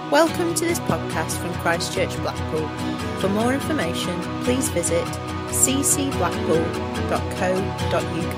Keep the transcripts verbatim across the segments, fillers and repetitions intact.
Welcome to this podcast from Christ Church Blackpool. For more information, please visit c c blackpool dot co dot u k.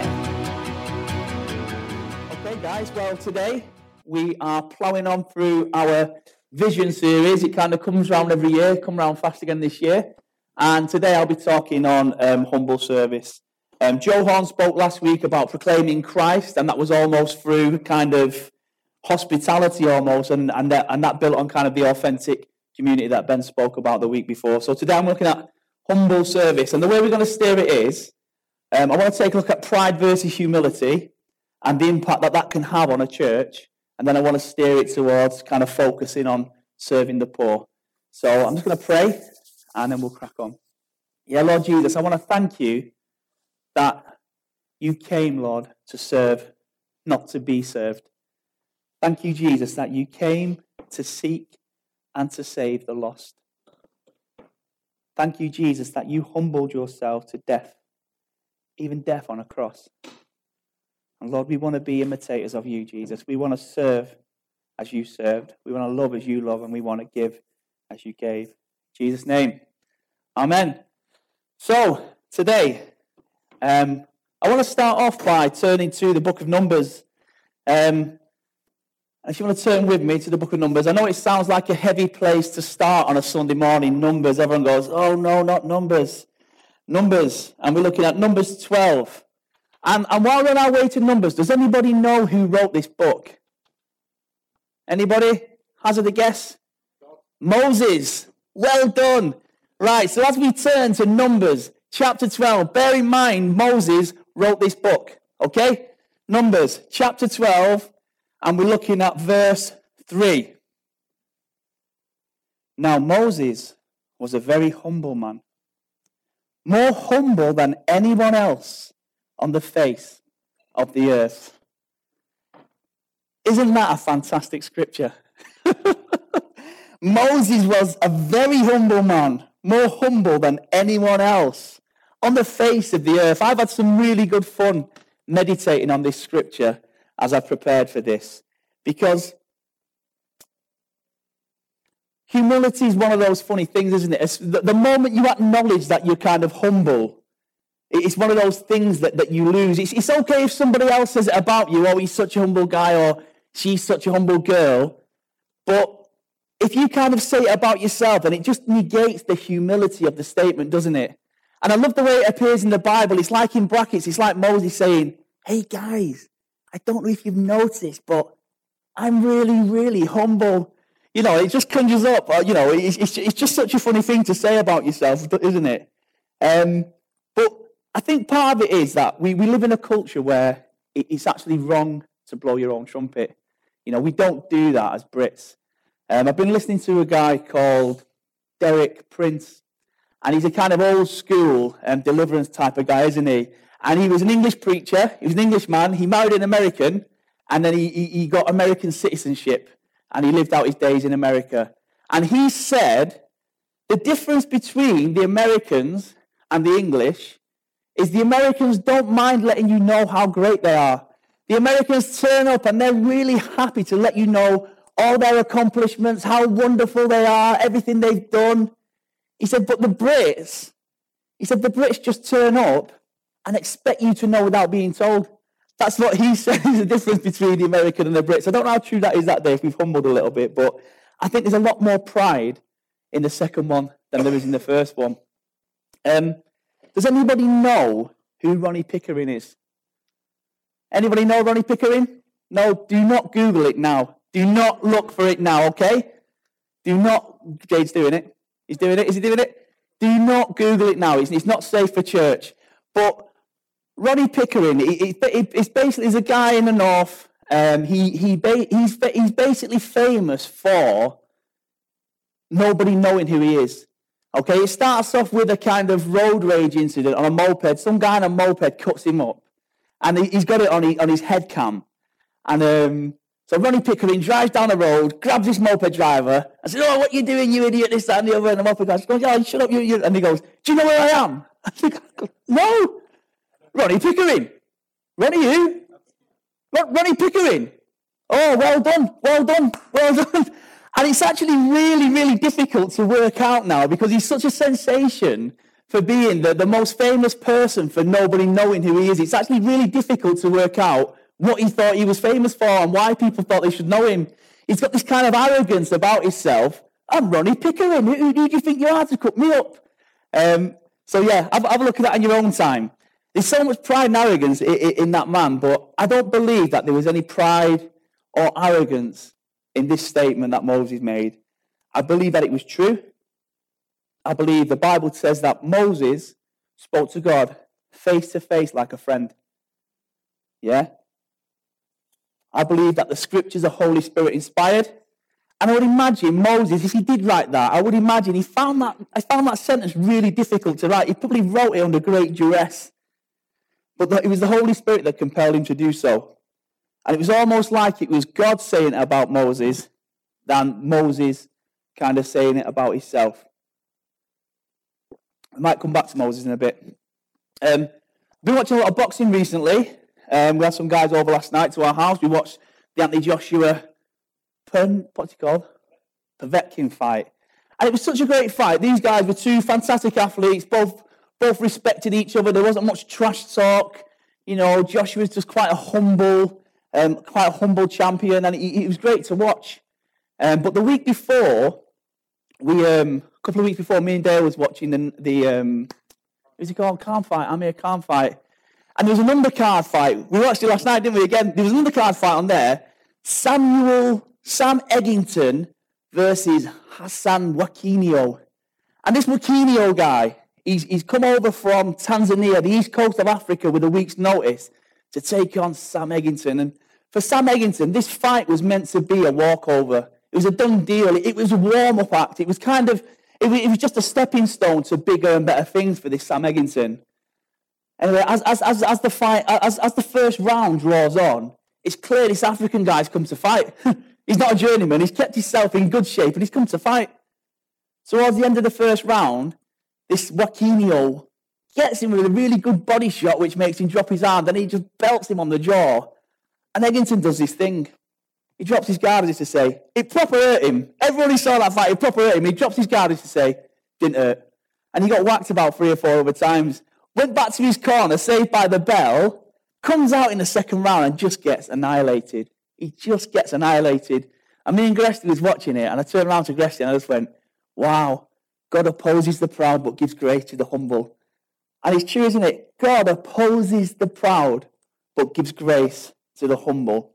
Okay guys, well today we are ploughing on through our Vision series. It kind of comes around every year, come around fast again this year. And today I'll be talking on um, humble service. Um, Joe Horn spoke last week about proclaiming Christ, and that was almost through kind of hospitality almost, and, and, that, and that built on kind of the authentic community that Ben spoke about the week before. So today I'm looking at humble service, and the way we're going to steer it is, um, I want to take a look at pride versus humility and the impact that that can have on a church, and then I want to steer it towards kind of focusing on serving the poor. So I'm just going to pray, and then we'll crack on. Yeah, Lord Jesus, I want to thank you that you came, Lord, to serve, not to be served. Thank you, Jesus, that you came to seek and to save the lost. Thank you, Jesus, that you humbled yourself to death, even death on a cross. And Lord, we want to be imitators of you, Jesus. We want to serve as you served. We want to love as you love, and we want to give as you gave. In Jesus' name, amen. So, today, um, I want to start off by turning to the book of Numbers. Um, if you want to turn with me to the book of Numbers, I know it sounds like a heavy place to start on a Sunday morning, Numbers. Everyone goes, oh no, not Numbers. Numbers. And we're looking at Numbers twelve. And, and while we're on our way to Numbers, does anybody know who wrote this book? Anybody? Hazard a guess? Moses. Well done. Right, so as we turn to Numbers chapter twelve, bear in mind Moses wrote this book, okay? Numbers chapter twelve, and we're looking at verse three. Now Moses was a very humble man, more humble than anyone else on the face of the earth. Isn't that a fantastic scripture? Moses was a very humble man, more humble than anyone else on the face of the earth. I've had some really good fun meditating on this scripture as I've prepared for this, because humility is one of those funny things, isn't it? It's the, the moment you acknowledge that you're kind of humble, it's one of those things that, that you lose. It's, it's okay if somebody else says it about you, oh, he's such a humble guy, or she's such a humble girl, but if you kind of say it about yourself, then it just negates the humility of the statement, doesn't it? And I love the way it appears in the Bible. It's like in brackets, it's like Moses saying, hey guys, I don't know if you've noticed, but I'm really, really humble. You know, it just conjures up, you know, it's, it's, it's just such a funny thing to say about yourself, isn't it? Um, but I think part of it is that we, we live in a culture where it, it's actually wrong to blow your own trumpet. You know, we don't do that as Brits. Um, I've been listening to a guy called Derek Prince, and he's a kind of old school um, deliverance type of guy, isn't he? And he was an English preacher, he was an English man, he married an American, and then he, he, he got American citizenship, and he lived out his days in America. And he said, the difference between the Americans and the English is the Americans don't mind letting you know how great they are. The Americans turn up and they're really happy to let you know all their accomplishments, how wonderful they are, everything they've done. He said, but the Brits, he said, the Brits just turn up and expect you to know without being told. That's what he said is the difference between the American and the Brits. I don't know how true that is that day, if we've humbled a little bit, but I think there's a lot more pride in the second one than there is in the first one. Um, does anybody know who Ronnie Pickering is? Anybody know Ronnie Pickering? No, do not Google it now. Do not look for it now, okay? Do not, Jade's doing it. He's doing it. Is he doing it? Do not Google it now. It's, it's not safe for church. But Ronnie Pickering, he, he, it's basically he's a guy in the north. Um, he he he's he's basically famous for nobody knowing who he is. Okay, it starts off with a kind of road rage incident on a moped. Some guy on a moped cuts him up, and he, he's got it on his, on his head cam. And um, so Ronnie Pickering drives down the road, grabs this moped driver, and says, "Oh, what you doing, you idiot?" This, that, and the other. And the moped guy goes, "Oh, shut up, you, you!" And he goes, "Do you know where I am?" I think, "No, Ronnie Pickering. Ronnie who? Ronnie Pickering. Oh, well done, well done, well done." And it's actually really, really difficult to work out now because he's such a sensation for being the, the most famous person for nobody knowing who he is. It's actually really difficult to work out what he thought he was famous for and why people thought they should know him. He's got this kind of arrogance about himself. I'm Ronnie Pickering. Who, who do you think you are to cut me up? Um, so yeah, have, have a look at that in your own time. There's so much pride and arrogance in, in, in that man, but I don't believe that there was any pride or arrogance in this statement that Moses made. I believe that it was true. I believe the Bible says that Moses spoke to God face to face like a friend. Yeah? I believe that the scriptures are Holy Spirit inspired. And I would imagine Moses, if he did write that, I would imagine he found that, I found that sentence really difficult to write. He probably wrote it under great duress. But it was the Holy Spirit that compelled him to do so. And it was almost like it was God saying it about Moses than Moses kind of saying it about himself. I might come back to Moses in a bit. Um, I've been watching a lot of boxing recently. Um, we had some guys over last night to our house. We watched the Anthony Joshua, Pen, what's he called? Povetkin fight. And it was such a great fight. These guys were two fantastic athletes, both both respected each other. There wasn't much trash talk. You know, Joshua was just quite a humble, um, quite a humble champion, and it, it was great to watch. Um, but the week before, we um, a couple of weeks before, me and Dale was watching the the um, what's it called? Khan fight, Amir Khan fight, and there was an undercard fight. We watched it last night, didn't we? Again, there was an undercard fight on there. Samuel Sam Eggington versus Hassan Wakinio, and this Wakinio guy, he's he's come over from Tanzania, the east coast of Africa, with a week's notice to take on Sam Eggington. And for Sam Eggington, this fight was meant to be a walkover. It was a done deal. It was a warm-up act. It was kind of, it was, it was just a stepping stone to bigger and better things for this Sam Eggington. Anyway, as as as, as the fight, as as the first round draws on, it's clear this African guy's come to fight. He's not a journeyman. He's kept himself in good shape, and he's come to fight. Towards the end of the first round, this Wakinio gets him with a really good body shot, which makes him drop his arm. Then he just belts him on the jaw, and Eggington does this thing. He drops his guard, as if to say, it proper hurt him. Everyone who saw that fight, it proper hurt him. He drops his guard, as if to say, didn't hurt. And he got whacked about three or four other times. Went back to his corner, saved by the bell, comes out in the second round and just gets annihilated. He just gets annihilated. And me and Gresti was watching it, and I turned around to Gresti and I just went, wow, God opposes the proud but gives grace to the humble. And it's true, isn't it? God opposes the proud but gives grace to the humble.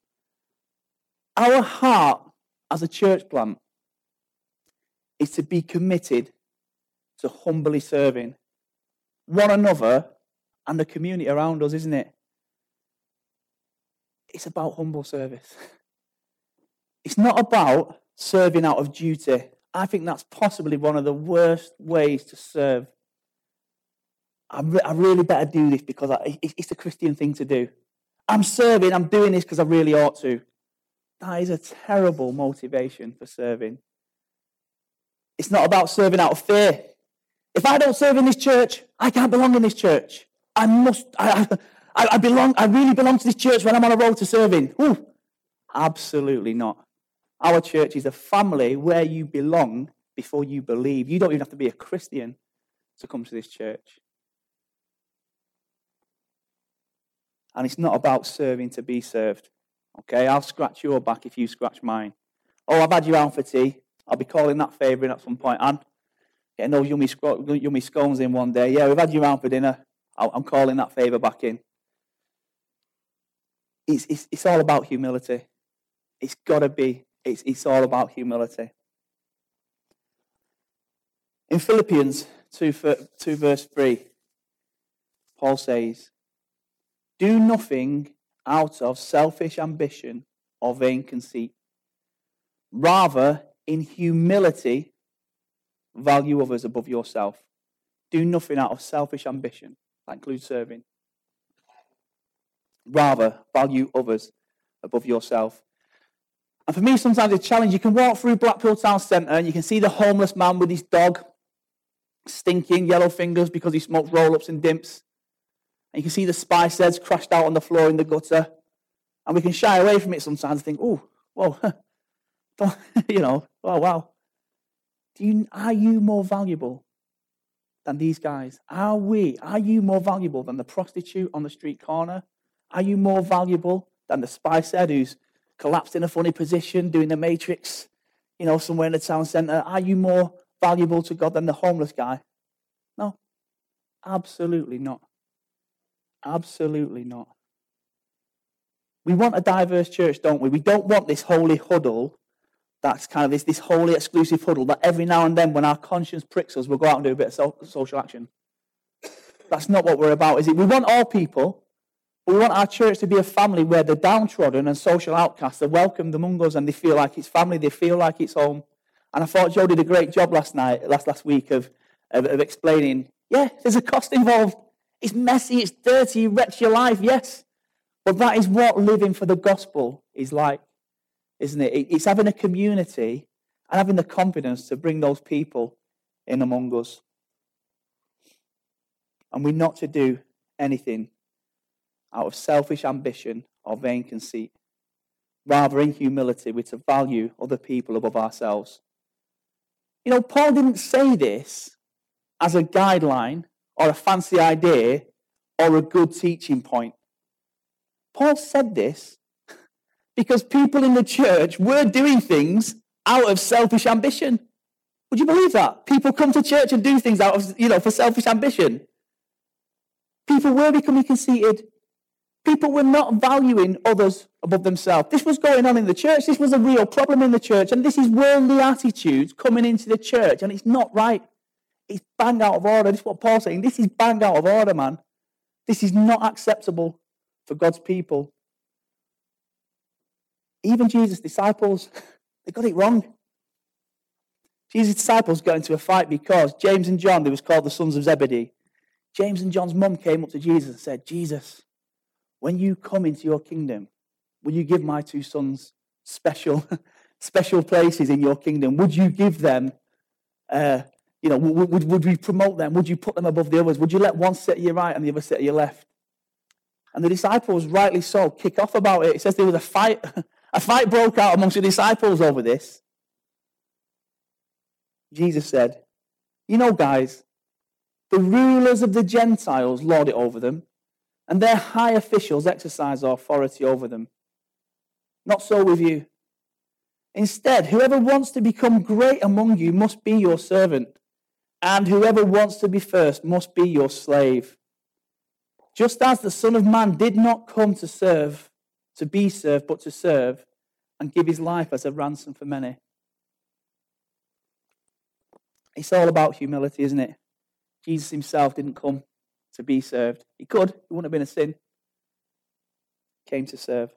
Our heart as a church plant is to be committed to humbly serving one another and the community around us, isn't it? It's about humble service. It's not about serving out of duty. I think that's possibly one of the worst ways to serve. I, re- I really better do this because I, it's the Christian thing to do. I'm serving, I'm doing this because I really ought to. That is a terrible motivation for serving. It's not about serving out of fear. If I don't serve in this church, I can't belong in this church. I must, I, I, I belong, I really belong to this church when I'm on a road to serving. Ooh, absolutely not. Our church is a family where you belong before you believe. You don't even have to be a Christian to come to this church. And it's not about serving to be served. Okay, I'll scratch your back if you scratch mine. Oh, I've had you out for tea. I'll be calling that favour in at some point. And getting those yummy, yummy scones in one day. Yeah, we've had you out for dinner. I'm calling that favour back in. It's, it's, it's all about humility. It's got to be. It's, it's all about humility. In Philippians two, two verse three, Paul says, do nothing out of selfish ambition or vain conceit. Rather, in humility, value others above yourself. Do nothing out of selfish ambition. That includes serving. Rather, value others above yourself. And for me, sometimes it's a challenge. You can walk through Blackpool Town Centre and you can see the homeless man with his dog, stinking yellow fingers because he smokes roll-ups and dimps. And you can see the spice heads crashed out on the floor in the gutter. And we can shy away from it sometimes and think, oh, whoa, Don't, you know, oh, wow. Do you, are you more valuable than these guys? Are we? Are you more valuable than the prostitute on the street corner? Are you more valuable than the spice head who's collapsed in a funny position doing the Matrix, you know, somewhere in the town centre? Are you more valuable to God than the homeless guy? No, absolutely not. Absolutely not. We want a diverse church, don't we? We don't want this holy huddle that's kind of this, this holy exclusive huddle that every now and then when our conscience pricks us, we'll go out and do a bit of so- social action. That's not what we're about, is it? We want all people, but we want our church to be a family where the downtrodden and social outcasts are welcomed among us and they feel like it's family, they feel like it's home. And I thought Joe did a great job last night, last last week of, of, of explaining, yeah, there's a cost involved. It's messy, it's dirty, it wrecks your life, yes. But that is what living for the gospel is like, isn't it? It's having a community and having the confidence to bring those people in among us. And we're not to do anything out of selfish ambition or vain conceit. Rather, in humility, we're to value other people above ourselves. You know, Paul didn't say this as a guideline or a fancy idea or a good teaching point. Paul said this because people in the church were doing things out of selfish ambition. Would you believe that? People come to church and do things out of, you know, for selfish ambition. People were becoming conceited. People were not valuing others above themselves. This was going on in the church. This was a real problem in the church. And this is worldly attitudes coming into the church. And it's not right. It's bang out of order. This is what Paul's saying. This is bang out of order, man. This is not acceptable for God's people. Even Jesus' disciples, they got it wrong. Jesus' disciples got into a fight because James and John, they was called the sons of Zebedee. James and John's mum came up to Jesus and said, Jesus, when you come into your kingdom, will you give my two sons special, special places in your kingdom? Would you give them, uh, you know, would, would, would we promote them? Would you put them above the others? Would you let one sit at your right and the other sit at your left? And the disciples, rightly so, kick off about it. It says there was a fight, a fight broke out amongst the disciples over this. Jesus said, you know, guys, the rulers of the Gentiles lord it over them, and their high officials exercise authority over them. Not so with you. Instead, whoever wants to become great among you must be your servant, and whoever wants to be first must be your slave. Just as the Son of Man did not come to serve, to be served, but to serve, and give his life as a ransom for many. It's all about humility, isn't it? Jesus himself didn't come to be served. He could. It wouldn't have been a sin. He came to serve.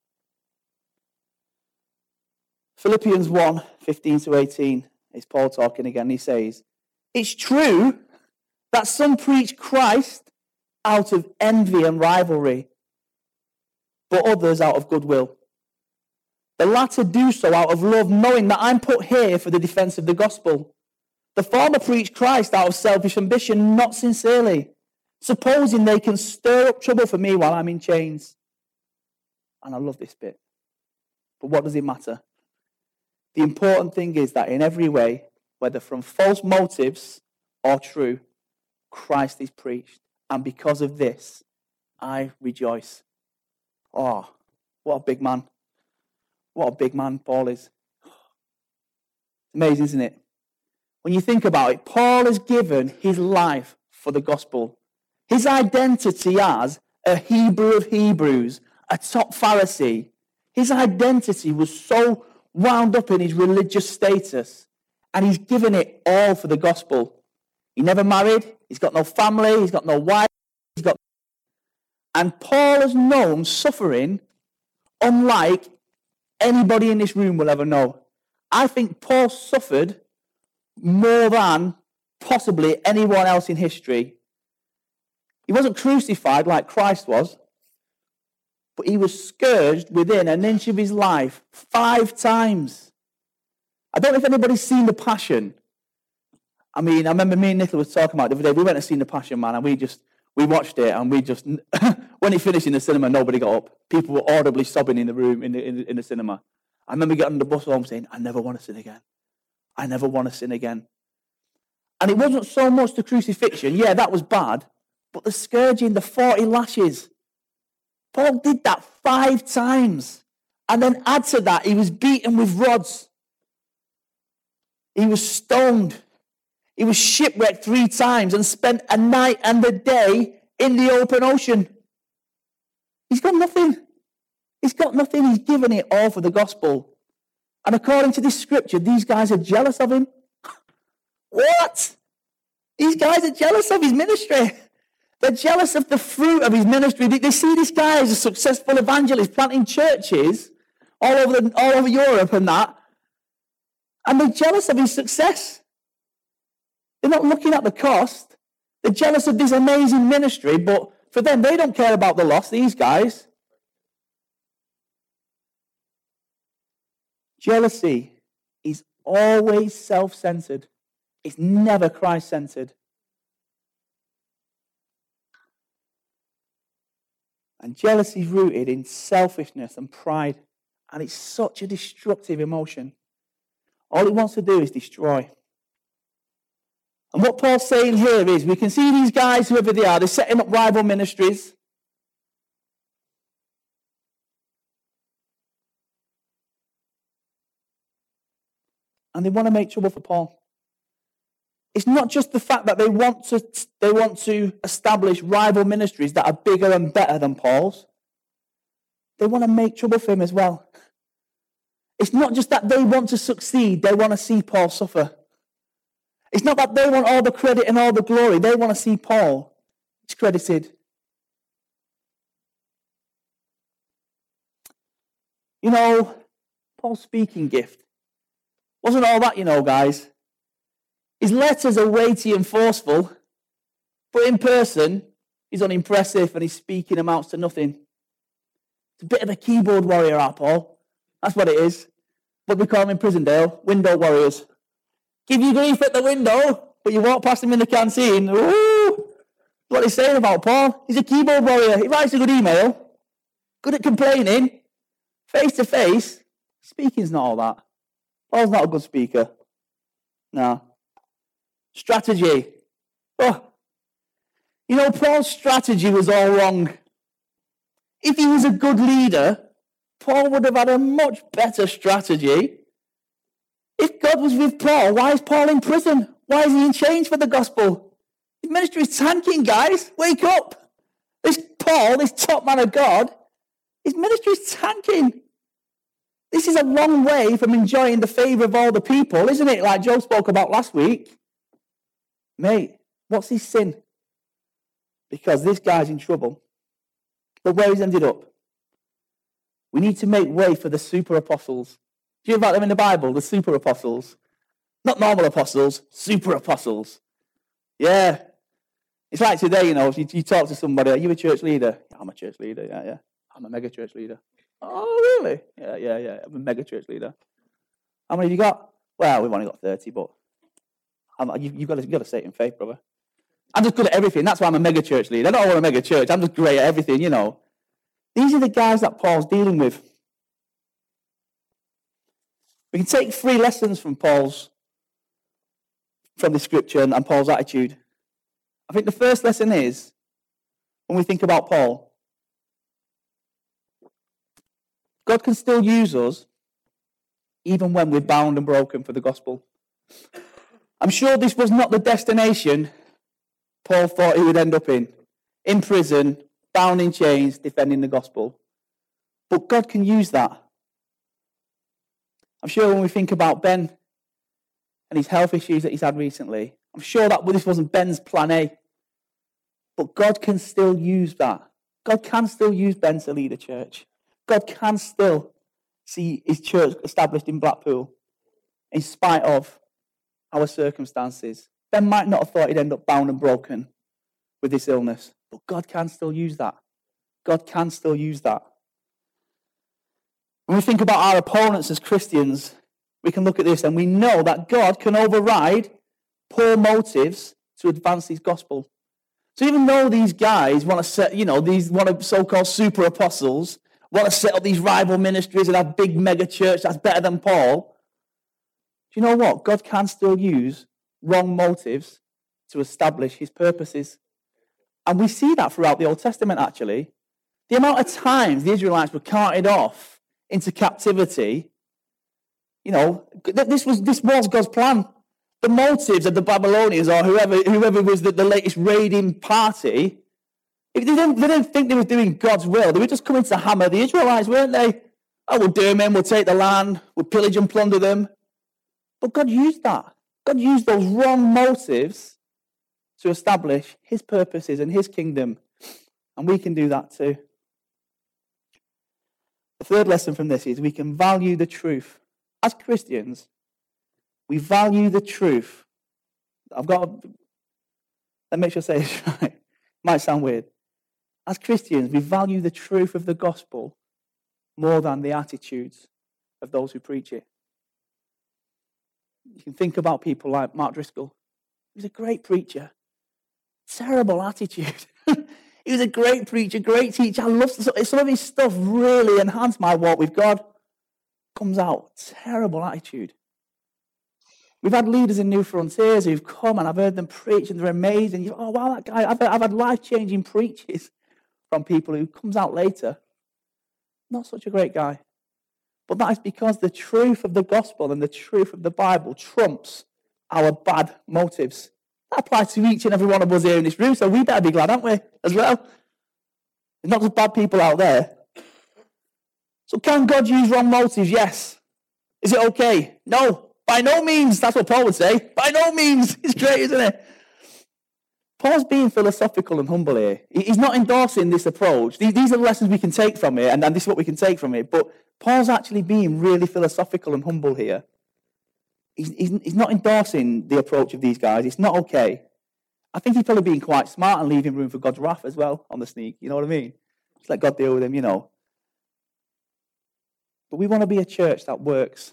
Philippians one, fifteen to eighteen, is Paul talking again. He says, it's true that some preach Christ out of envy and rivalry, but others out of goodwill. The latter do so out of love, knowing that I'm put here for the defense of the gospel. The former preach Christ out of selfish ambition, not sincerely, supposing they can stir up trouble for me while I'm in chains. And I love this bit. But what does it matter? The important thing is that in every way, whether from false motives or true, Christ is preached. And because of this, I rejoice. Oh, what a big man. What a big man Paul is. It's amazing, isn't it? When you think about it, Paul has given his life for the gospel. His identity as a Hebrew of Hebrews, a top Pharisee, his identity was so wound up in his religious status, and he's given it all for the gospel. He never married, he's got no family, he's got no wife, he's got... And Paul has known suffering unlike anybody in this room will ever know. I think Paul suffered more than possibly anyone else in history. He wasn't crucified like Christ was, but he was scourged within an inch of his life five times. I don't know if anybody's seen The Passion. I mean, I remember me and Nicola was talking about it the other day. We went and seen The Passion, man, and we just, we watched it, and we just, when it finished in the cinema, nobody got up. People were audibly sobbing in the room, in the, in the, in the cinema. I remember getting on the bus home saying, I never want to sin again. I never want to sin again. And it wasn't so much the crucifixion. Yeah, that was bad. But the scourging, the forty lashes. Paul did that five times. And then add to that, he was beaten with rods. He was stoned. He was shipwrecked three times and spent a night and a day in the open ocean. He's got nothing. He's got nothing. He's given it all for the gospel. And according to this scripture, these guys are jealous of him. What? These guys are jealous of his ministry. They're jealous of the fruit of his ministry. They, they see this guy as a successful evangelist planting churches all over, the, all over Europe and that. And they're jealous of his success. They're not looking at the cost. They're jealous of this amazing ministry, but for them, they don't care about the loss, these guys. Jealousy is always self-centered. It's never Christ-centered. And jealousy is rooted in selfishness and pride. And it's such a destructive emotion. All it wants to do is destroy. And what Paul's saying here is, we can see these guys, whoever they are, they're setting up rival ministries. And they want to make trouble for Paul. It's not just the fact that they want to they want to establish rival ministries that are bigger and better than Paul's. They want to make trouble for him as well. It's not just that they want to succeed, they want to see Paul suffer. It's not that they want all the credit and all the glory, they want to see Paul discredited. You know, Paul's speaking gift wasn't all that, you know, guys. His letters are weighty and forceful, but in person, he's unimpressive and his speaking amounts to nothing. It's a bit of a keyboard warrior, our Paul. That's what it is. But we call him in Prisondale, window warriors. Give you grief at the window, but you walk past him in the canteen. Ooh! What he's saying about Paul. He's a keyboard warrior. He writes a good email. Good at complaining. Face to face. Speaking's not all that. Paul's not a good speaker. No. Strategy. Oh. You know, Paul's strategy was all wrong. If he was a good leader, Paul would have had a much better strategy. If God was with Paul, why is Paul in prison? Why is he in chains for the gospel? His ministry is tanking, guys. Wake up. This Paul, this top man of God, his ministry is tanking. This is a long way from enjoying the favor of all the people, isn't it? Like Joe spoke about last week. Mate, what's his sin? Because this guy's in trouble. But where he's ended up? We need to make way for the super apostles. Do you hear about them in the Bible, the super apostles? Not normal apostles, super apostles. Yeah. It's like today, you know, you, you talk to somebody, are you a church leader? Yeah, I'm a church leader, yeah, yeah. I'm a mega church leader. Oh, really? Yeah, yeah, yeah. I'm a mega church leader. How many have you got? Well, we've only got thirty, but I'm, you, you've, got to, you've got to say it in faith, brother. I'm just good at everything. That's why I'm a mega church leader. I don't want a mega church. I'm just great at everything, you know. These are the guys that Paul's dealing with. We can take three lessons from Paul's, from the scripture and Paul's attitude. I think the first lesson is, when we think about Paul, God can still use us even when we're bound and broken for the gospel. I'm sure this was not the destination Paul thought he would end up in. In prison, bound in chains, defending the gospel. But God can use that. I'm sure when we think about Ben and his health issues that he's had recently, I'm sure that this wasn't Ben's plan A. But God can still use that. God can still use Ben to lead a church. God can still see his church established in Blackpool in spite of our circumstances. Ben might not have thought he'd end up bound and broken with this illness, but God can still use that. God can still use that. When we think about our opponents as Christians, we can look at this and we know that God can override poor motives to advance his gospel. So even though these guys want to set, you know, these want to so-called super apostles want to set up these rival ministries and have big mega church that's better than Paul. Do you know what? God can still use wrong motives to establish his purposes. And we see that throughout the Old Testament, actually. The amount of times the Israelites were carted off into captivity, you know, this was this was God's plan. The motives of the Babylonians or whoever whoever was the, the latest raiding party, if they didn't, they didn't think they were doing God's will. They were just coming to hammer the Israelites, weren't they? Oh, we'll do them in, we'll take the land, we'll pillage and plunder them. But God used that. God used those wrong motives to establish his purposes and his kingdom. And we can do that too. The third lesson from this is we can value the truth. As Christians, we value the truth. I've got to, let me make sure I say this right. It might sound weird. As Christians, we value the truth of the gospel more than the attitudes of those who preach it. You can think about people like Mark Driscoll. He was a great preacher. Terrible attitude. He was a great preacher, great teacher. I love some of his stuff. Really enhanced my walk with God. Comes out terrible attitude. We've had leaders in New Frontiers who've come and I've heard them preach and they're amazing. You, oh wow, that guy! I've, I've had life-changing preaches from people who comes out later. Not such a great guy. But that is because the truth of the gospel and the truth of the Bible trumps our bad motives. That applies to each and every one of us here in this room, so we better be glad, aren't we, as well? There's not just bad people out there. So can God use wrong motives? Yes. Is it okay? No. By no means. That's what Paul would say. By no means. It's great, isn't it? Paul's being philosophical and humble here. He's not endorsing this approach. These are the lessons we can take from it, and this is what we can take from it. But Paul's actually being really philosophical and humble here. He's, he's, he's not endorsing the approach of these guys. It's not okay. I think he's probably being quite smart and leaving room for God's wrath as well on the sneak. You know what I mean? Just let God deal with him, you know. But we want to be a church that works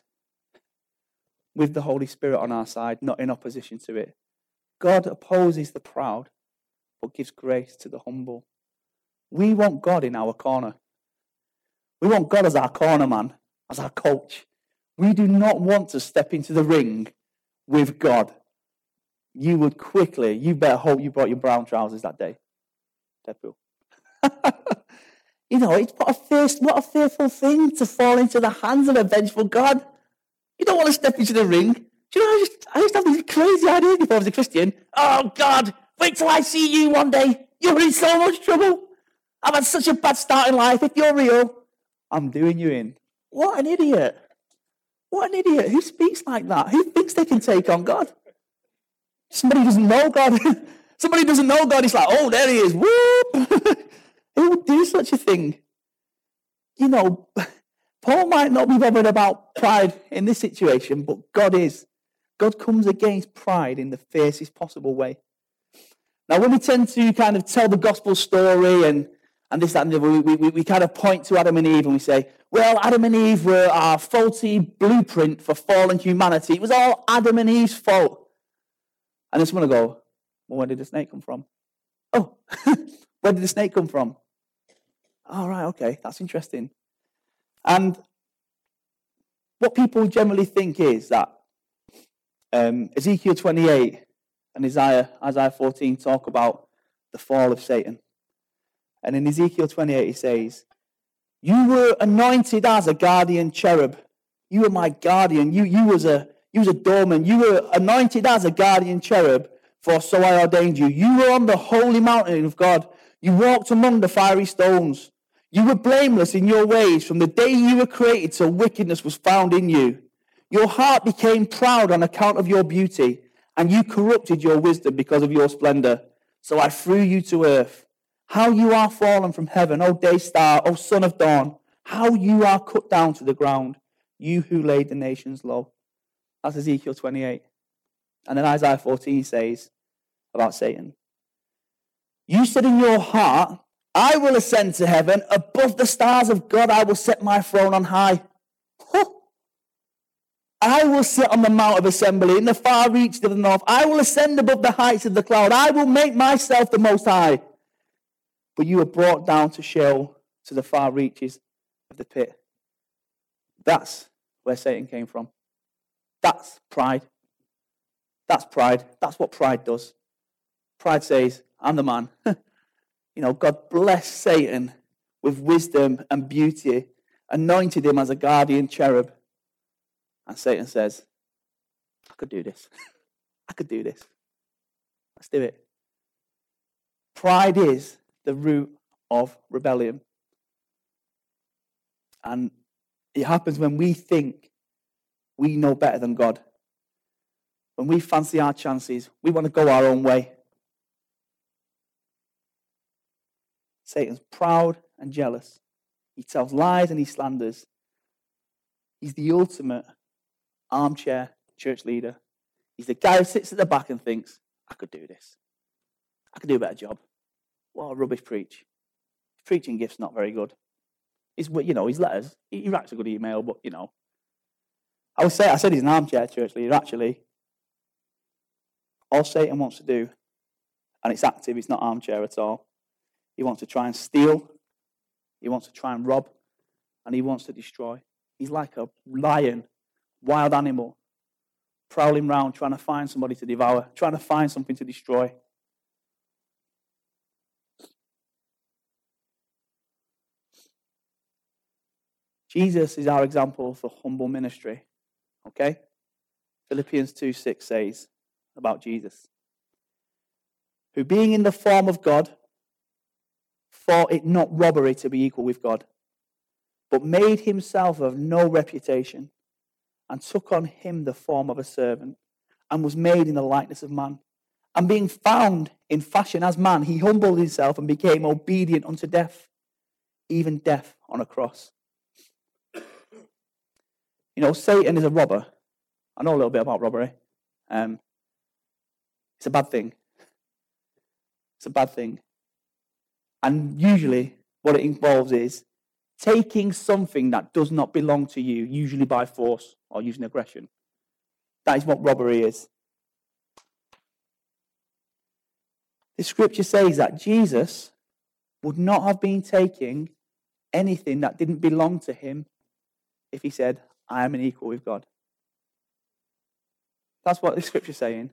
with the Holy Spirit on our side, not in opposition to it. God opposes the proud, but gives grace to the humble. We want God in our corner. We want God as our corner man, as our coach. We do not want to step into the ring with God. You would quickly, you better hope you brought your brown trousers that day. Deadpool. You know, it's what a, fear, what a fearful thing to fall into the hands of a vengeful God. You don't want to step into the ring. Do you know, I just, I used to have these crazy ideas before I was a Christian. Oh, God, wait till I see you one day. You're in so much trouble. I've had such a bad start in life. If you're real, I'm doing you in. What an idiot. What an idiot. Who speaks like that? Who thinks they can take on God? Somebody who doesn't know God. Somebody who doesn't know God. He's like, oh, there he is. Whoop. Who would do such a thing? You know, Paul might not be bothered about pride in this situation, but God is. God comes against pride in the fiercest possible way. Now, when we tend to kind of tell the gospel story and, and this, that, and the other, we, we, we kind of point to Adam and Eve and we say, well, Adam and Eve were our faulty blueprint for fallen humanity. It was all Adam and Eve's fault. And then someone will go, well, where did the snake come from? Oh, where did the snake come from? All right, okay, that's interesting. And what people generally think is that um, Ezekiel twenty-eight and Isaiah, Isaiah fourteen talk about the fall of Satan. And in Ezekiel twenty-eight, it says, you were anointed as a guardian cherub. You were my guardian. You, you, was a, you was a doorman. You were anointed as a guardian cherub, for so I ordained you. You were on the holy mountain of God. You walked among the fiery stones. You were blameless in your ways from the day you were created till wickedness was found in you. Your heart became proud on account of your beauty, and you corrupted your wisdom because of your splendor. So I threw you to earth. How you are fallen from heaven, O day star, O son of dawn. How you are cut down to the ground, you who laid the nations low. That's Ezekiel twenty-eight. And then Isaiah fourteen says about Satan. You said in your heart, I will ascend to heaven. Above the stars of God, I will set my throne on high. Huh. I will sit on the mount of assembly in the far reaches of the north. I will ascend above the heights of the cloud. I will make myself the most high. But you are brought down to Sheol, to the far reaches. of the pit. That's where Satan came from. That's pride. That's pride. That's what pride does. Pride says, I'm the man. You know, God blessed Satan with wisdom and beauty, anointed him as a guardian cherub. And Satan says, I could do this. I could do this. Let's do it. Pride is the root of rebellion. And it happens when we think we know better than God. When we fancy our chances, we want to go our own way. Satan's proud and jealous. He tells lies and he slanders. He's the ultimate armchair church leader. He's the guy who sits at the back and thinks, I could do this. I could do a better job. What a rubbish preach. His preaching gift's not very good. His, you know, his letters, he, he writes a good email, but, you know. I would say, I said he's an armchair church leader, actually. All Satan wants to do, and it's active, it's not armchair at all. He wants to try and steal. He wants to try and rob. And he wants to destroy. He's like a lion, wild animal, prowling around trying to find somebody to devour, trying to find something to destroy. Jesus is our example for humble ministry. Okay? Philippians two six says about Jesus, who being in the form of God, thought it not robbery to be equal with God, but made himself of no reputation, and took on him the form of a servant, and was made in the likeness of man. And being found in fashion as man, he humbled himself and became obedient unto death, even death on a cross. You know, Satan is a robber. I know a little bit about robbery. Um, it's a bad thing. It's a bad thing. And usually what it involves is taking something that does not belong to you, usually by force or using aggression. That is what robbery is. The scripture says that Jesus would not have been taking anything that didn't belong to him if he said, I am an equal with God. That's what the scripture is saying.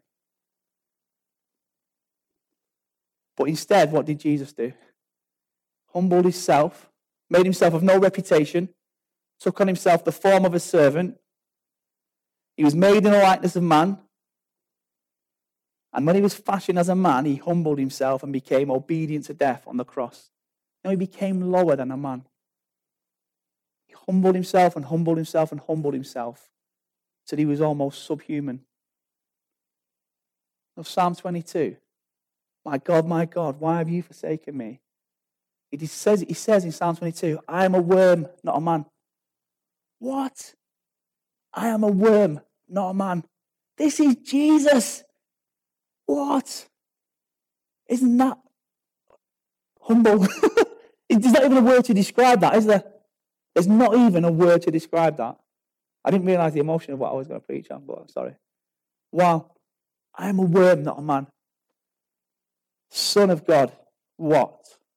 But instead, what did Jesus do? Humbled himself, made himself of no reputation, took on himself the form of a servant. He was made in the likeness of man. And when he was fashioned as a man, he humbled himself and became obedient to death on the cross. Now he became lower than a man. He humbled himself and humbled himself and humbled himself till he was almost subhuman. Of Psalm twenty-two, my God, my God, why have you forsaken me? He says, he says in Psalm twenty-two, I am a worm, not a man. What? I am a worm, not a man. This is Jesus. What? Isn't that humble? There's not even a word to describe that, is there? There's not even a word to describe that. I didn't realize the emotion of what I was going to preach on, but I'm sorry. Wow. I am a worm, not a man. Son of God. What?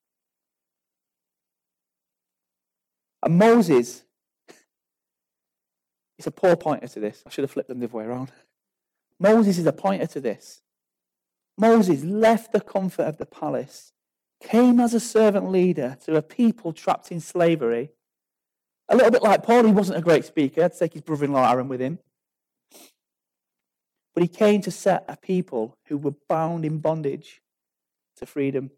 And Moses is a poor pointer to this. I should have flipped them the other way around. Moses is a pointer to this. Moses left the comfort of the palace, came as a servant leader to a people trapped in slavery. A little bit like Paul, he wasn't a great speaker. He had to take his brother-in-law Aaron with him. But he came to set a people who were bound in bondage to freedom.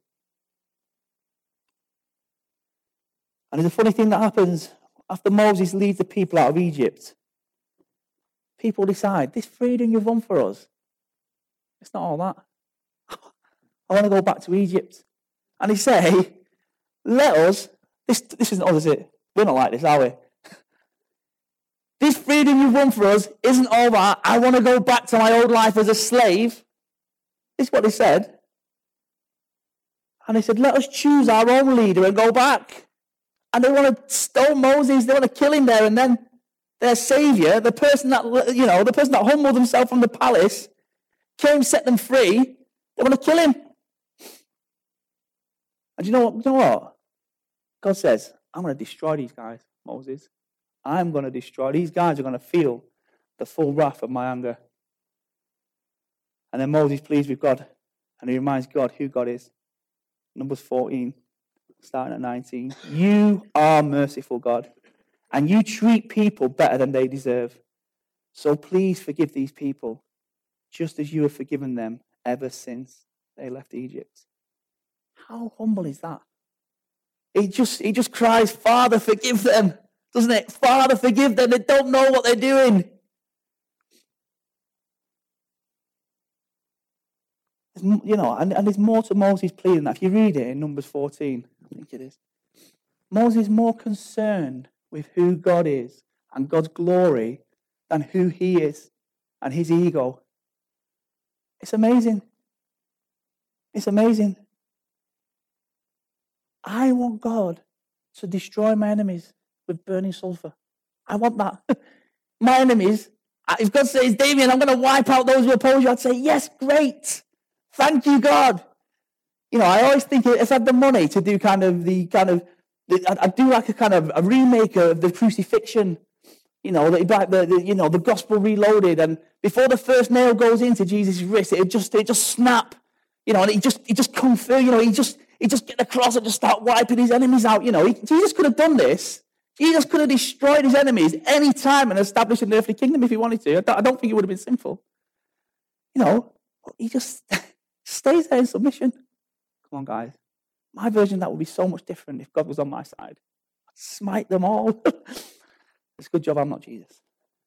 And there's a funny thing that happens after Moses leads the people out of Egypt. People decide, this freedom you've won for us, it's not all that. I want to go back to Egypt. And they say, let us, this, this isn't us, is it? We're not like this, are we? This freedom you've won for us isn't all that. I want to go back to my old life as a slave. This is what they said. And they said, let us choose our own leader and go back. And they want to stone Moses. They want to kill him there. And then their savior, the person that, you know, the person that humbled himself from the palace, came, set them free. They want to kill him. And you know what? You know what? God says, I'm going to destroy these guys. Moses. I'm going to destroy. These guys are going to feel the full wrath of my anger. And then Moses pleads with God, and he reminds God who God is. Numbers fourteen, starting at nineteen. You are merciful, God, and you treat people better than they deserve. So please forgive these people, just as you have forgiven them ever since they left Egypt. How humble is that? He just, he just cries, Father, forgive them, doesn't it? Father, forgive them. They don't know what they're doing. You know, and, and there's more to Moses' plea than that. If you read it in Numbers fourteen, I think it is. Moses is more concerned with who God is and God's glory than who he is and his ego. It's amazing. It's amazing. I want God to destroy my enemies with burning sulfur. I want that. My enemies, if God says, Damien, I'm going to wipe out those who oppose you, I'd say, yes, great. Thank you, God. You know, I always think if I had the money to do kind of the kind of, the, I'd do like a kind of a remake of the crucifixion. You know, the, the, the you know the gospel reloaded, and before the first nail goes into Jesus' wrist, it just it just snap. You know, and he just he just come through. You know, he just he just get across and just start wiping his enemies out. You know, he, Jesus could have done this. Jesus could have destroyed his enemies any time and established an earthly kingdom if he wanted to. I don't, I don't think it would have been sinful. You know, he just stays there in submission. Come on, guys. My version of that would be so much different if God was on my side. I'd smite them all. It's a good job I'm not Jesus.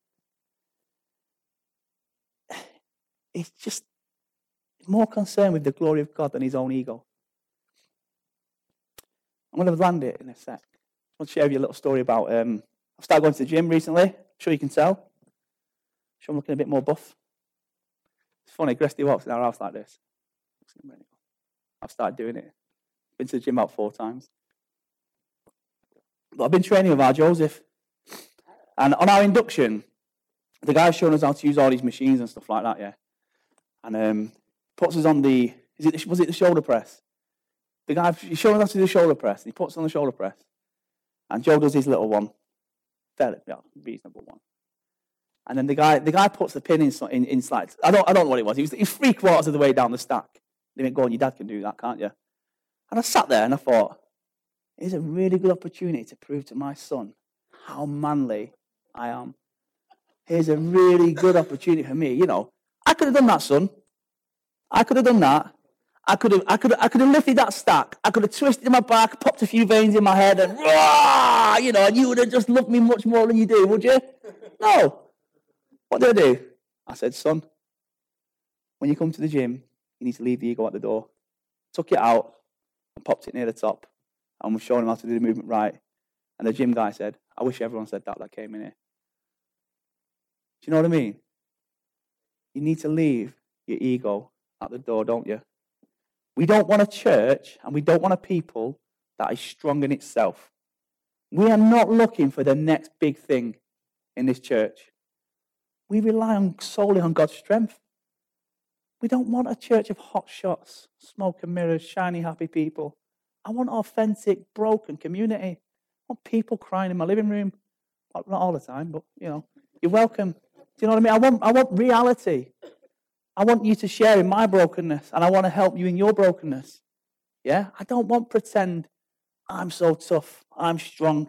He's just more concerned with the glory of God than his own ego. I'm going to land it in a sec. I want to share with you a little story about, um, I've started going to the gym recently. I'm sure you can tell. I'm sure I'm looking a bit more buff. It's funny, Gresty walks in our house like this. I've started doing it. Been to the gym about four times. But I've been training with our Joseph. And on our induction, the guy's showing us how to use all these machines and stuff like that, yeah. And um, puts us on the, is it, was it the shoulder press? The guy, he's showing us how to do the shoulder press, and he puts us on the shoulder press. And Joe does his little one, fairly yeah, reasonable one. And then the guy, the guy puts the pin in, in, in slides. I don't, I don't know what it was. He was, he was three quarters of the way down the stack. They went, go on, your dad can do that, can't you? And I sat there and I thought, it's a really good opportunity to prove to my son how manly I am. Here's a really good opportunity for me. You know, I could have done that, son. I could have done that. I could have, I could, have, I could have lifted that stack. I could have twisted my back, popped a few veins in my head, and rah, you know, and you would have just loved me much more than you do, would you? No. What did I do? I said, son, when you come to the gym, you need to leave the ego at the door. Took it out and popped it near the top, and was showing him how to do the movement right. And the gym guy said, I wish everyone said that that came in here. Do you know what I mean? You need to leave your ego at the door, don't you? We don't want a church and we don't want a people that is strong in itself. We are not looking for the next big thing in this church. We rely on solely on God's strength. We don't want a church of hot shots, smoke and mirrors, shiny, happy people. I want authentic, broken community. I want people crying in my living room. Not all the time, but, you know, you're welcome. Do you know what I mean? I want, I want reality. I want you to share in my brokenness, and I want to help you in your brokenness. Yeah? I don't want pretend I'm so tough, I'm strong.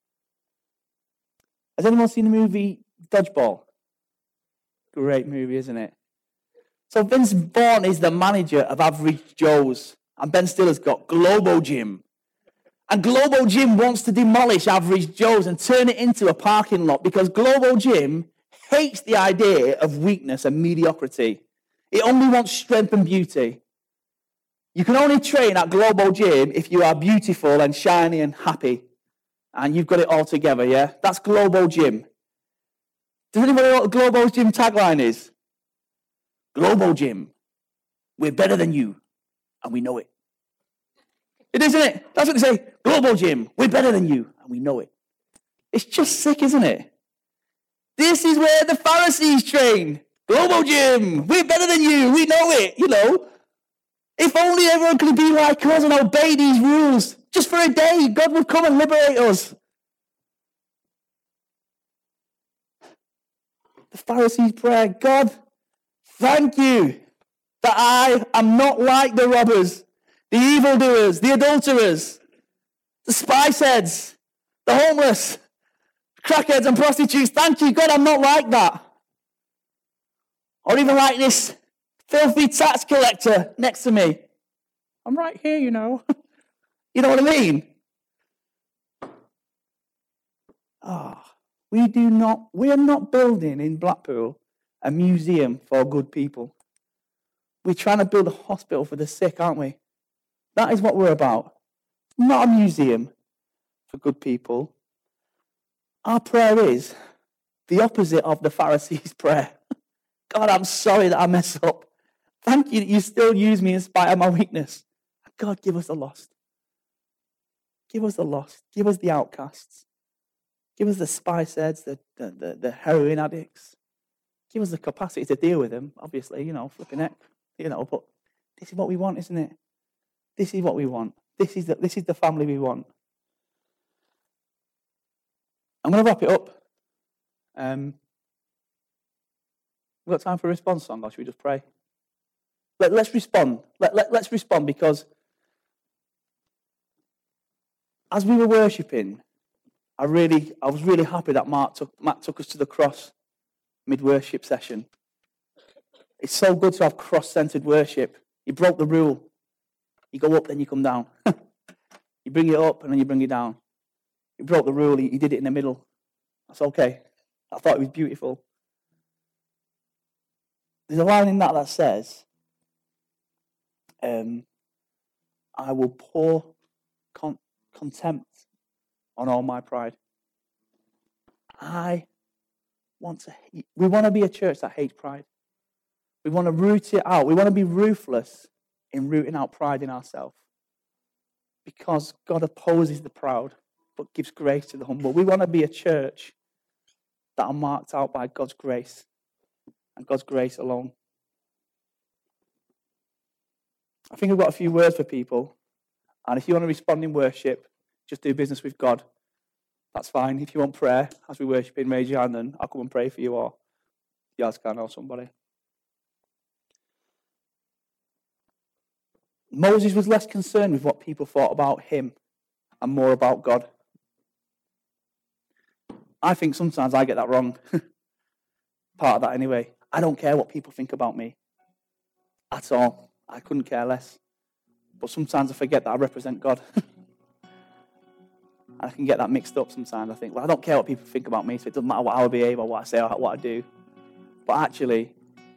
Has anyone seen the movie Dodgeball? Great movie, isn't it? So Vince Vaughn is the manager of Average Joe's, and Ben Stiller's got Globo Gym. And Globo Gym wants to demolish Average Joe's and turn it into a parking lot because Globo Gym hates the idea of weakness and mediocrity. It only wants strength and beauty. You can only train at Globo Gym if you are beautiful and shiny and happy. And you've got it all together, yeah? That's Globo Gym. Does anybody know what Globo Gym tagline is? Globo Gym, we're better than you, and we know it. It is, isn't it? That's what they say. Globo Gym, we're better than you, and we know it. It's just sick, isn't it? This is where the Pharisees train. Globo Gym, we're better than you, we know it, you know. If only everyone could be like us and obey these rules. Just for a day, God would come and liberate us. The Pharisees' prayer, God, thank you that I am not like the robbers, the evildoers, the adulterers, the spice heads, the homeless, crackheads and prostitutes. Thank you, God, I'm not like that. Or even like this filthy tax collector next to me. I'm right here, you know. You know what I mean? Ah, oh, we do not, we are not building in Blackpool a museum for good people. We're trying to build a hospital for the sick, aren't we? That is what we're about. Not a museum for good people. Our prayer is the opposite of the Pharisees' prayer. God, I'm sorry that I mess up. Thank you that you still use me in spite of my weakness. God, give us the lost. Give us the lost. Give us the outcasts. Give us the spice heads, the, the, the, the heroin addicts. Give us the capacity to deal with them, obviously, you know, flipping heck. You know, but this is what we want, isn't it? This is what we want. This is the, this is the family we want. I'm going to wrap it up. Um, we've got time for a response song, or should we just pray? Let, let's respond. Let, let, let's respond, because as we were worshipping, I really, I was really happy that Mark took, Matt took us to the cross mid-worship session. It's so good to have cross-centered worship. You broke the rule. You go up, then you come down. You bring it up, and then you bring it down. You broke the rule. He did it in the middle. That's okay. I thought it was beautiful. There's a line in that that says, um, I will pour con- contempt on all my pride. I want to hate. We want to be a church that hates pride. We want to root it out. We want to be ruthless in rooting out pride in ourselves. Because God opposes the proud, but gives grace to the humble. We want to be a church that are marked out by God's grace and God's grace alone. I think I've got a few words for people. And if you want to respond in worship, just do business with God. That's fine. If you want prayer as we worship in, raise your hand and I'll come and pray for you, or you guys can, or somebody. Moses was less concerned with what people thought about him and more about God. I think sometimes I get that wrong. Part of that anyway. I don't care what people think about me at all. I couldn't care less. But sometimes I forget that I represent God. I can get that mixed up sometimes. I think, well, I don't care what people think about me, so it doesn't matter what I behave or what I say or what I do. But actually,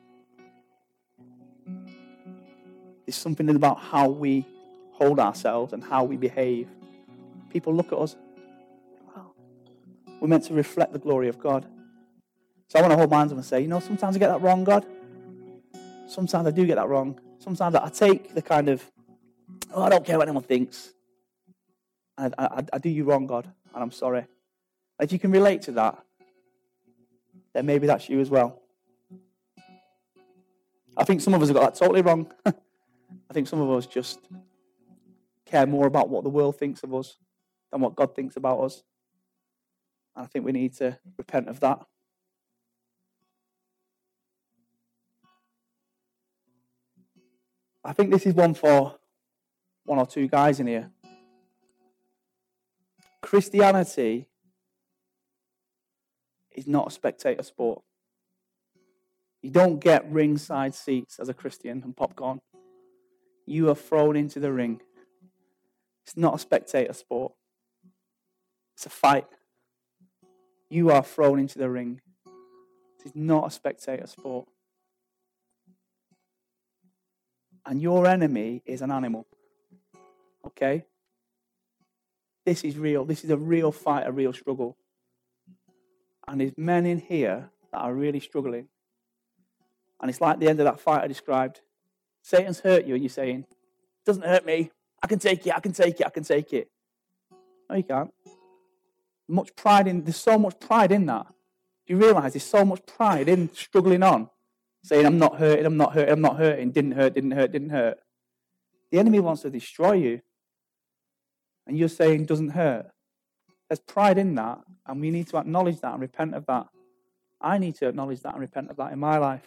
there's something about how we hold ourselves and how we behave. People look at us. Wow. We're meant to reflect the glory of God. So I want to hold my hands up and say, you know, sometimes I get that wrong, God. Sometimes I do get that wrong. Sometimes I take the kind of, oh, I don't care what anyone thinks. And I, I, I do you wrong, God, and I'm sorry. If you can relate to that, then maybe that's you as well. I think some of us have got that totally wrong. I think some of us just care more about what the world thinks of us than what God thinks about us. And I think we need to repent of that. I think this is one for one or two guys in here. Christianity is not a spectator sport. You don't get ringside seats as a Christian and popcorn. You are thrown into the ring. It's not a spectator sport. It's a fight. You are thrown into the ring. It is not a spectator sport. And your enemy is an animal. Okay? This is real. This is a real fight, a real struggle. And there's men in here that are really struggling. And it's like the end of that fight I described. Satan's hurt you and you're saying, it doesn't hurt me. I can take it, I can take it, I can take it. No, you can't. Much pride in, there's so much pride in that. Do you realise there's so much pride in struggling on? Saying, I'm not hurting, I'm not hurting, I'm not hurting, didn't hurt, didn't hurt, didn't hurt. The enemy wants to destroy you. And you're saying, doesn't hurt. There's pride in that, and we need to acknowledge that and repent of that I need to acknowledge that and repent of that in my life.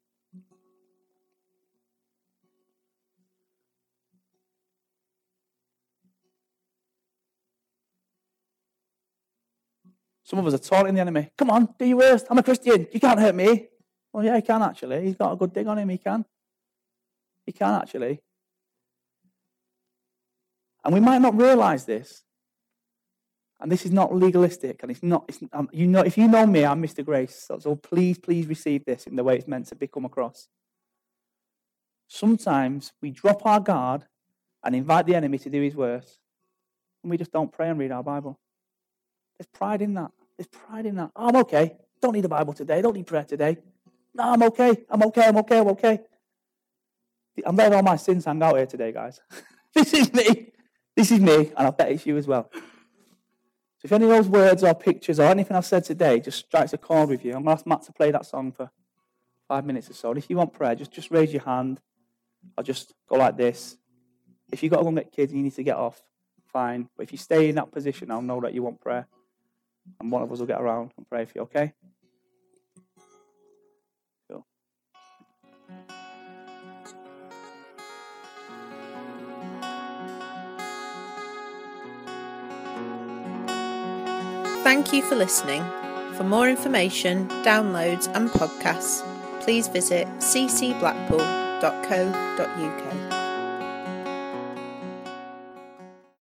Some of us are taunting the enemy. Come on, do your worst. I'm a Christian. You can't hurt me. Well, yeah, he can actually. He's got a good dig on him. He can. He can actually. And we might not realize this. And this is not legalistic. And it's not, it's, um, you know, if you know me, I'm Mister Grace. So, so please, please receive this in the way it's meant to be come across. Sometimes we drop our guard and invite the enemy to do his worst. And we just don't pray and read our Bible. There's pride in that. There's pride in that. Oh, I'm okay. Don't need a Bible today. Don't need prayer today. No, I'm okay. I'm okay. I'm okay. I'm okay. I'm letting all my sins hang out here today, guys. This is me. This is me, and I bet it's you as well. So if any of those words or pictures or anything I've said today just strikes a chord with you, I'm going to ask Matt to play that song for five minutes or so. And if you want prayer, just, just raise your hand or just go like this. If you've got to go and get kids and you need to get off, fine. But if you stay in that position, I'll know that you want prayer. And one of us will get around and pray for you, okay? Cool. Thank you for listening. For more information, downloads and podcasts, please visit c c blackpool dot co dot u k.